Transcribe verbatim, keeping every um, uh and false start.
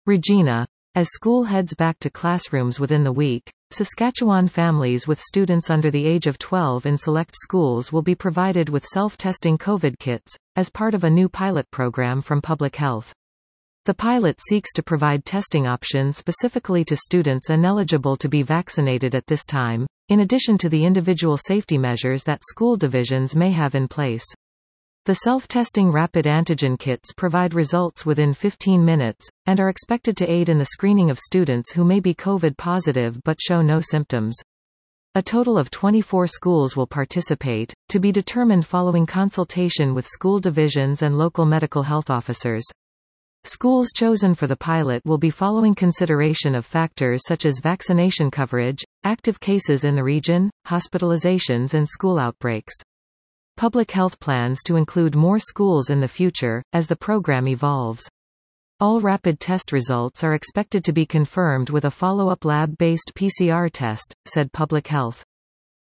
Regina. As school heads back to classrooms within the week, Saskatchewan families with students under the age of twelve in select schools will be provided with self-testing COVID kits, as part of a new pilot program from Public Health. The pilot seeks to provide testing options specifically to students ineligible to be vaccinated at this time, in addition to the individual safety measures that school divisions may have in place. The self-testing rapid antigen kits provide results within fifteen minutes, and are expected to aid in the screening of students who may be COVID positive but show no symptoms. A total of twenty-four schools will participate, to be determined following consultation with school divisions and local medical health officers. Schools chosen for the pilot will be following consideration of factors such as vaccination coverage, active cases in the region, hospitalizations and school outbreaks. Public Health plans to include more schools in the future, as the program evolves. All rapid test results are expected to be confirmed with a follow-up lab-based P C R test, said Public Health.